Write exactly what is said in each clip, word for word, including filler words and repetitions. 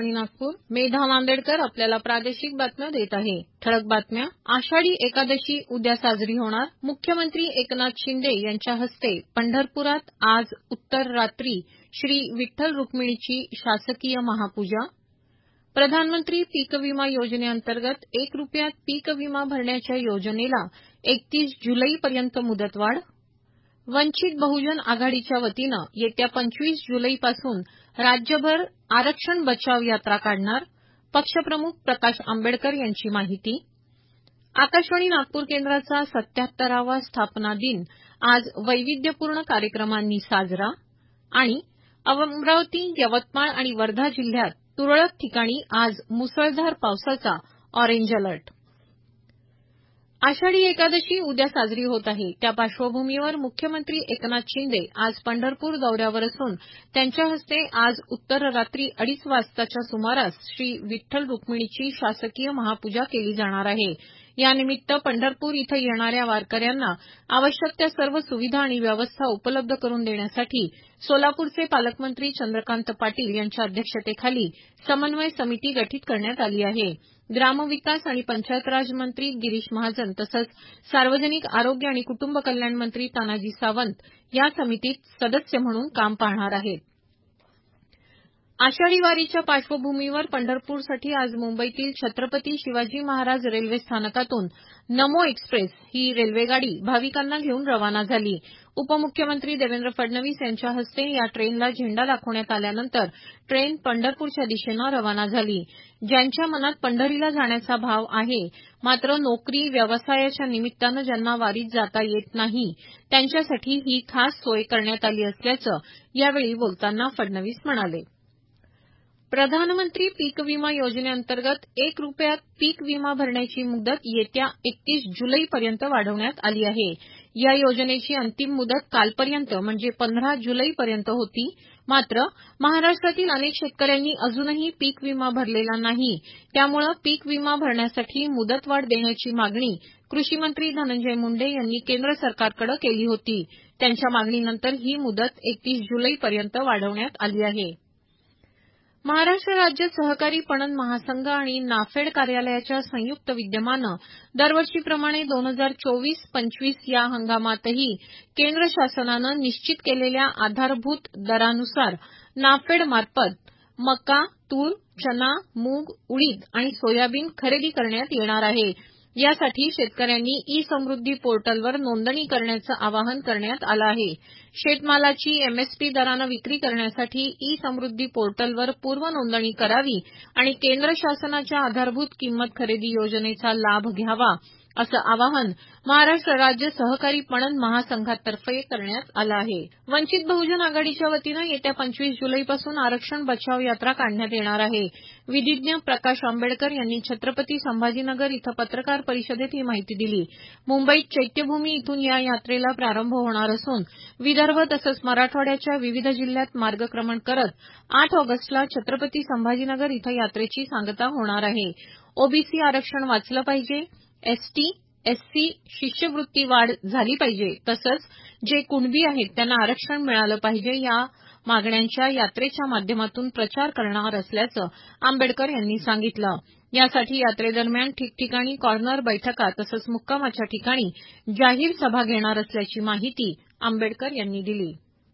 आकाशवाणी नागपूर. मेधा नांदेडकर आपल्याला प्रादेशिक बातम्या देत आहे. ठळक बातम्या. आषाढी एकादशी उद्या साजरी होणार. मुख्यमंत्री एकनाथ शिंदे यांच्या हस्ते पंढरपुरात आज उत्तर रात्री श्री विठ्ठल रुक्मिणीची शासकीय महापूजा. प्रधानमंत्री पीक विमा योजनेअंतर्गत एक रुपयात पीक विमा भरण्याच्या योजनेला एकतीस जुलैपर्यंत मुदतवाढ. वंचित बहुजन आघाडीच्या वतीनं येत्या पंचवीस जुलैपासून राज्यभर आरक्षण बचाव यात्रा काढणार. पक्षप्रमुख प्रकाश आंबेडकर यांची माहिती. आकाशवाणी नागपूर केंद्राचा सत्याहत्तरावा स्थापना दिन आज वैविध्यपूर्ण कार्यक्रमांनी साजरा. आणि अमरावती, यवतमाळ आणि वर्धा जिल्ह्यात तुरळक ठिकाणी आज मुसळधार पावसाचा ऑरेंज अलर्ट. आषाढी एकादशी उद्या साजरी होत आहे. त्या पार्श्वभूमीवर मुख्यमंत्री एकनाथ शिंदे आज पंढरपूर दौऱ्यावर असून त्यांच्या हस्ते आज उत्तर रात्री अडीच वाजताच्या सुमारास श्री विठ्ठल रुक्मिणीची शासकीय महापूजा केली जाणार आहे. यानिमित्त पंढरपूर इथं येणाऱ्या वारकऱ्यांना आवश्यक त्या सर्व सुविधा आणि व्यवस्था उपलब्ध करून देण्यासाठी सोलापूरचे पालकमंत्री चंद्रकांत पाटील यांच्या अध्यक्षतेखाली समन्वय समिती गठीत करण्यात आली आहे. ग्रामविकास आणि पंचायत राज मंत्री गिरीश महाजन तसंच सार्वजनिक आरोग्य आणि कुटुंब कल्याण मंत्री तानाजी सावंत या समितीत सदस्य म्हणून काम पाहणार आहेत. आषाढी वारीच्या पार्श्वभूमीवर पंढरपूरसाठी आज मुंबईतील छत्रपती शिवाजी महाराज रेल्वे स्थानकातून नमो एक्सप्रेस ही रेल्वेगाडी भाविकांना घेऊन रवाना झाली. उपमुख्यमंत्री देवेंद्र फडणवीस यांच्या हस्ते या ट्रेनला झेंडा दाखवण्यात आल्यानंतर ट्रेन पंढरपूरच्या दिशेनं रवाना झाली. ज्यांच्या मनात पंढरीला जाण्याचा भाव आहे मात्र नोकरी व्यवसायाच्या निमित्तानं ज्यांना वारीत जाता येत नाही त्यांच्यासाठी ही खास सोय करण्यात आली असल्याचं यावेळी बोलताना फडणवीस म्हणाले. प्रधानमंत्री पीक विमा योजनेअंतर्गत एक रुपयात पीक विमा भरण्याची मुदत येत्या एकतीस जुलैपर्यंत वाढवण्यात आली आहे. या योजनेची अंतिम मुदत कालपर्यंत म्हणजे पंधरा जुलैपर्यंत होती. मात्र महाराष्ट्रातील अनेक शेतकऱ्यांनी अजूनही पीक विमा भरलेला नाही. त्यामुळे पीक विमा भरण्यासाठी मुदतवाढ देण्याची मागणी कृषीमंत्री धनंजय मुंडे यांनी केंद्र सरकारकडे केली होती. त्यांच्या मागणीनंतर ही मुदत एकतीस जुलैपर्यंत वाढवण्यात आली आहे. महाराष्ट्र राज्य सहकारी पणन महासंघ आणि नाफेड कार्यालयाच्या संयुक्त विद्यमानं दरवर्षीप्रमाणे दोन हजार चोवीस पंचवीस या हंगामातही केंद्र शासनानं निश्चित केलेल्या आधारभूत दरानुसार नाफेडमार्फत मका, तूर, चना, मूग, उडीद आणि सोयाबीन खरेदी करण्यात येणार आहे. यासाठी शेतकऱ्यांनी ई समृद्धी पोर्टलवर नोंदणी करण्याचं आवाहन करण्यात आलं आहे. शेतमालाची एमएसपी दरानं विक्री करण्यासाठी ई समृद्धी पोर्टलवर पूर्व नोंदणी करावी आणि केंद्र शासनाच्या आधारभूत किंमत खरेदी योजनेचा लाभ घ्यावा असं आवाहन महाराष्ट्र राज्य सहकारी पणन महासंघातर्फे करण्यात आलं आहे. वंचित बहुजन आघाडीच्या वतीनं येत्या पंचवीस जुलैपासून आरक्षण बचाव यात्रा काढण्यात येणार आहे. विधिज्ञ प्रकाश आंबेडकर यांनी छत्रपती संभाजीनगर इथं पत्रकार परिषदेत ही माहिती दिली. मुंबईत चैत्यभूमी इथून या यात्रेला प्रारंभ होणार असून विदर्भ तसंच मराठवाड्याच्या विविध जिल्ह्यात मार्गक्रमण करत आठ ऑगस्टला छत्रपती संभाजीनगर इथं यात्रेची सांगता होणार आहे. ओबीसी आरक्षण वाचलं पाहिजे, एसटी, एससी शिष्यवृत्ती वाढ झाली पाहिजे तसंच जे कुणबी आहेत त्यांना आरक्षण मिळालं पाहिजे या मागण्यांच्या यात्रेच्या माध्यमातून प्रचार करणार असल्याचं आंबेडकर यांनी सांगितलं. यासाठी यात्रेदरम्यान ठिकठिकाणी कॉर्नर बैठका तसंच मुक्कामाच्या ठिकाणी जाहीर सभा घेणार असल्याची माहिती आंबेडकर यांनी दिली.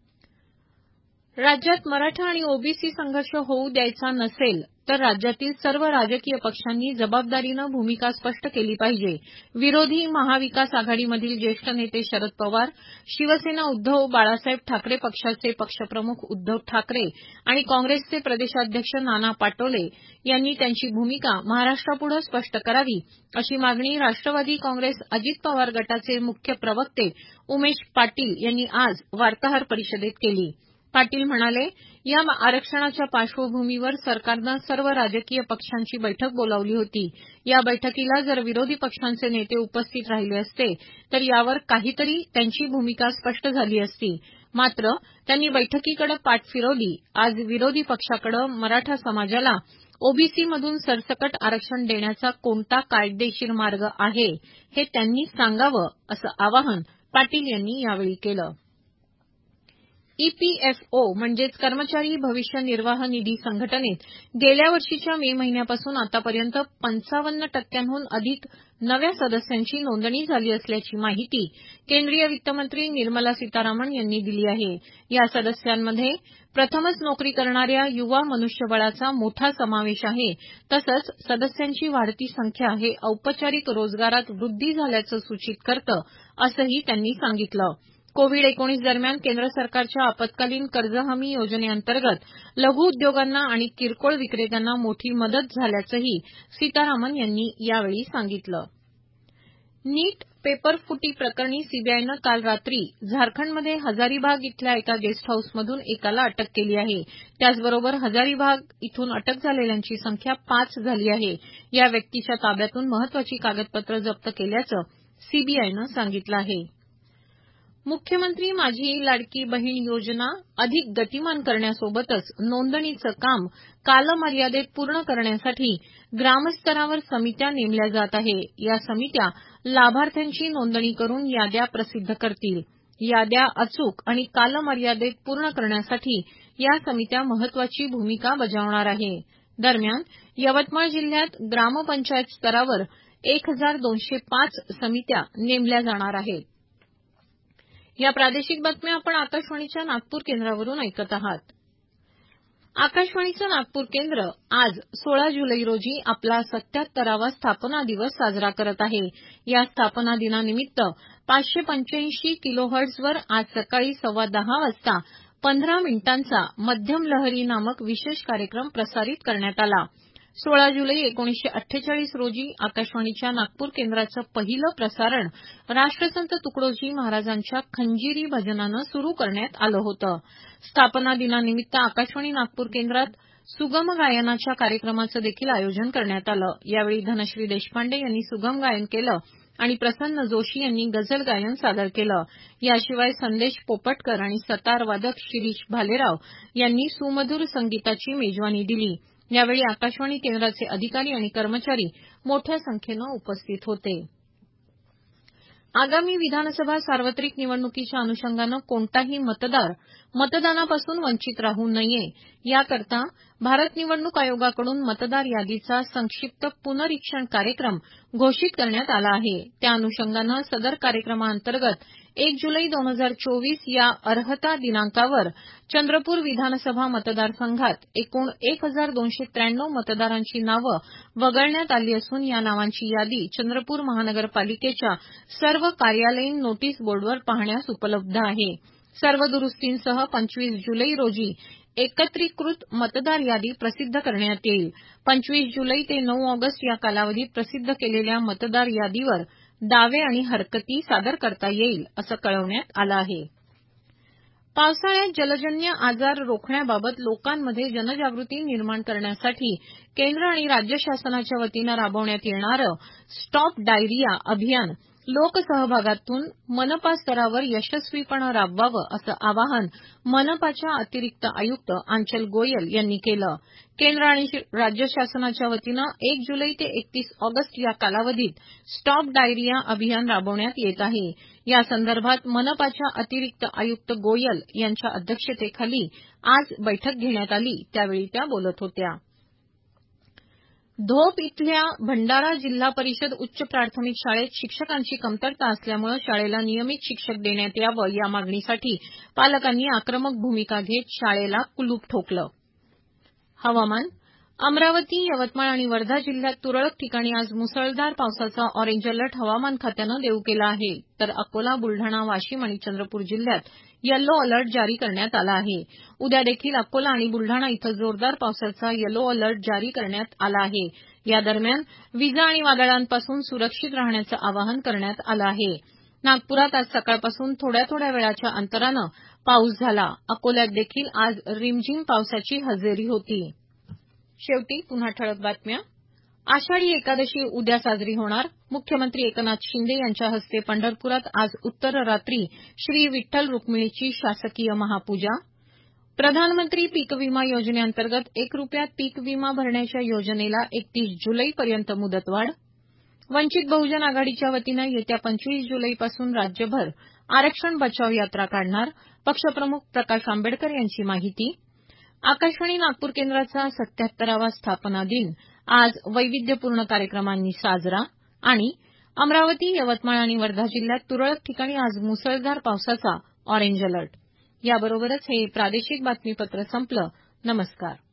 राज्यात मराठा आणि ओबीसी संघर्ष होऊ द्यायचा नसेल तर राज्यातील सर्व राजकीय पक्षांनी जबाबदारीनं भूमिका स्पष्ट केली पाहिजे. विरोधी महाविकास आघाडीमधील ज्येष्ठ नेते शरद पवार, शिवसेना उद्धव बाळासाहेब ठाकरे पक्षाचे पक्षप्रमुख उद्धव ठाकरे आणि काँग्रेसचे प्रदेशाध्यक्ष नाना पाटोले यांनी त्यांची भूमिका महाराष्ट्रापुढे स्पष्ट करावी अशी मागणी राष्ट्रवादी काँग्रेस अजित पवार गटाचे मुख्य प्रवक्ते उमेश पाटील यांनी आज वार्ताहर परिषदेत केली. पाटील म्हणाले, या आरक्षणाच्या पार्श्वभूमीवर सरकारनं सर्व राजकीय पक्षांची बैठक बोलावली होती. या बैठकीला जर विरोधी पक्षांचे नेते उपस्थित राहिले असते तर यावर काहीतरी त्यांची भूमिका स्पष्ट झाली असती. मात्र त्यांनी बैठकीकडे पाठ फिरवली. आज विरोधी पक्षाकडे मराठा समाजाला ओबीसीमधून सरसकट आरक्षण देण्याचा कोणता कायदेशीर मार्ग आहे हे त्यांनी सांगावं असं आवाहन पाटील यांनी यावेळी केलं. ईपीएफओ म्हणजेच कर्मचारी भविष्य निर्वाह निधी संघटनेत गेल्या वर्षीच्या मे महिन्यापासून आतापर्यंत पंचावन्न टक्क्यांहून अधिक नव्या सदस्यांची नोंदणी झाली असल्याची माहिती केंद्रीय वित्तमंत्री निर्मला सीतारामन यांनी दिली आहे. या सदस्यांमध्ये प्रथमच नोकरी करणाऱ्या युवा मनुष्यबळाचा मोठा समावेश आहे. तसंच सदस्यांची वाढती संख्या हे औपचारिक रोजगारात वृद्धी झाल्याचं सूचित करतं, असंही त्यांनी सांगितलं. कोविड एकोणीस दरम्यान केंद्र सरकारच्या आपत्कालीन कर्ज हमी योजनेअंतर्गत लघु उद्योगांना आणि किरकोळ विक्रेत्यांना मोठी मदत झाल्याचंही सीतारामन यांनी यावेळी सांगितलं. नीट पेपर फुटी प्रकरणी सीबीआयनं काल रात्री झारखंडमध्ये हजारीबाग इथल्या एका गेस्ट हाऊसमधून एकाला अटक केली आहे. त्याचबरोबर हजारीबाग इथून अटक झालेल्यांची संख्या पाच झाली आहे. या व्यक्तीच्या ताब्यातून महत्वाची कागदपत्रं जप्त केल्याचं सीबीआयनं सांगितलं आहे. मुख्यमंत्री माझी लाडकी बहीण योजना अधिक गतिमान करण्यासोबतच नोंदणीचं काम कालमर्यादेत पूर्ण करण्यासाठी ग्रामस्तरावर समित्या नेमल्या जात आहे. या समित्या लाभार्थ्यांची नोंदणी करून याद्या प्रसिद्ध करतील. याद्या अचूक आणि कालमर्यादेत पूर्ण करण्यासाठी या समित्या महत्वाची भूमिका बजावणार आहे. दरम्यान यवतमाळ जिल्ह्यात ग्रामपंचायत स्तरावर एक हजार दोनशे पाच समित्या नेमल्या जाणार आहेत. या प्रादेशिक बातम्या आपण आकाशवाणीच्या नागपूर केंद्रावरून ऐकत आहात. आकाशवाणीचं नागपूर केंद्र आज सोळा जुलै रोजी आपला सत्याहत्तरावा स्थापना दिवस साजरा करत आहे. या स्थापना दिनानिमित्त पाचशे पंच्याऐंशी किलोहर्ट्झवर आज सकाळी सव्वा दहा वाजता पंधरा मिनिटांचा मध्यम लहरी नामक विशेष कार्यक्रम प्रसारित करण्यात आला. सोळा जुलै एकोणीसशे अठ्ठेचाळीस रोजी आकाशवाणीच्या नागपूर केंद्राचं पहिलं प्रसारण राष्ट्रसंत तुकडोजी महाराजांच्या खंजिरी भजनानं सुरू करण्यात आलं होतं. स्थापना दिनानिमित्त आकाशवाणी नागपूर केंद्रात सुगम गायनाच्या कार्यक्रमाचं देखील आयोजन करण्यात आलं. यावेळी धनश्री देशपांडे यांनी सुगम गायन केलं आणि प्रसन्न जोशी यांनी गझल गायन सादर केलं. याशिवाय संदेश पोपटकर आणि सतार वादक शिरीष भालेराव यांनी सुमधुर संगीताची मेजवानी दिली. यावेळी आकाशवाणी केंद्राचे अधिकारी आणि कर्मचारी मोठ्या संख्येनं उपस्थित होते. आगामी विधानसभा सार्वत्रिक निवडणुकीच्या अनुषंगानं कोणताही मतदार मतदानापासून वंचित राहू नये याकरता भारत निवडणूक आयोगाकडून मतदार यादीचा संक्षिप्त पुनरीक्षण कार्यक्रम घोषित करण्यात आला आहे. त्या अनुषंगानं सदर कार्यक्रमाअंतर्गत एक जुलै दोन हजार चोवीस या अर्हता दिनांकावर चंद्रपूर विधानसभा मतदारसंघात एकूण एक हजार दोनशे त्र्याण्णव मतदारांची नावं वगळण्यात आली असून या नावांची यादी चंद्रपूर महानगरपालिकेच्या सर्व कार्यालयीन नोटीस बोर्डवर पाहण्यास उपलब्ध आहे. सर्व दुरुस्तींसह पंचवीस जुलै रोजी एकत्रीकृत मतदार यादी प्रसिद्ध करण्यात येईल. पंचवीस जुलै ते नऊ ऑगस्ट या कालावधीत प्रसिद्ध केलेल्या मतदार यादीवर दावे आणि हरकती सादर करता येईल असं कळवण्यात आलं आहे. पावसाळ्यात जलजन्य आजार रोखण्याबाबत लोकांमध्ये जनजागृती निर्माण करण्यासाठी केंद्र आणि राज्य शासनाच्या वतीनं राबवण्यात येणारं स्टॉप डायरिया अभियान लोकसहभागातून मनपा स्तरावर यशस्वीपणे राबवावं असं आवाहन मनपाच्या अतिरिक्त आयुक्त आंचल गोयल यांनी केलं. केंद्र आणि राज्य शासनाच्या वतीनं एक जुलै ते एकतीस ऑगस्ट या कालावधीत स्टॉप डायरिया अभियान राबवण्यात येत आहे. या संदर्भात मनपाच्या अतिरिक्त आयुक्त गोयल यांच्या अध्यक्षतेखाली आज बैठक घेण्यात आली. त्यावेळी त्या बोलत होत्या. धोप इथल्या भंडारा जिल्हा परिषद उच्च प्राथमिक शाळेत शिक्षकांची कमतरता असल्यामुळे शाळेला नियमित शिक्षक देण्यात यावं या मागणीसाठी पालकांनी आक्रमक भूमिका घेत शाळेला कुलूप ठोकलं. हवामान. अमरावती, यवतमाळ आणि वर्धा जिल्ह्यात तुरळक ठिकाणी आज मुसळधार पावसाचा ऑरेंज अलर्ट हवामान खात्यानं देऊ केला आहे. तर अकोला, बुलढाणा, वाशिम आणि चंद्रपूर जिल्ह्यात येलो अलर्ट जारी करण्यात आला आहे. उद्या देखील अकोला आणि बुलढाणा इथं जोरदार पावसाचा येलो अलर्ट जारी करण्यात आला आहे. या दरम्यान विजा आणि वादळांपासून सुरक्षित राहण्याचं आवाहन करण्यात आलं आहे. नागपुरात आज सकाळपासून थोड्या थोड्या वेळाच्या अंतरानं पाऊस झाला. अकोल्यात देखील आज रिमझिम पावसाची हजेरी होती. शेवटी पुन्हा ठळक बातम्या. आषाढी एकादशी उद्या साजरी होणार. मुख्यमंत्री एकनाथ शिंदे यांच्या हस्ते पंढरपुरात आज उत्तररात्री श्री विठ्ठल रुक्मिणीची शासकीय महापूजा. प्रधानमंत्री पीक विमा योजनेअंतर्गत एक रुपयात पीक विमा भरण्याच्या योजनेला एकतीस जुलैपर्यंत मुदतवाढ. वंचित बहुजन आघाडीच्या वतीनं येत्या पंचवीस जुलैपासून राज्यभर आरक्षण बचाव यात्रा काढणार, पक्षप्रमुख प्रकाश आंबेडकर यांची माहिती. आकाशवाणी नागपूर केंद्राचा सत्याहत्तरावा स्थापना दिन आज वैविध्यपूर्ण कार्यक्रमांनी साजरा. आणि अमरावती, यवतमाळ आणि वर्धा जिल्ह्यात तुरळक ठिकाणी आज मुसळधार पावसाचा ऑरेंज अलर्ट. याबरोबरच हे प्रादेशिक बातमीपत्र संपलं. नमस्कार.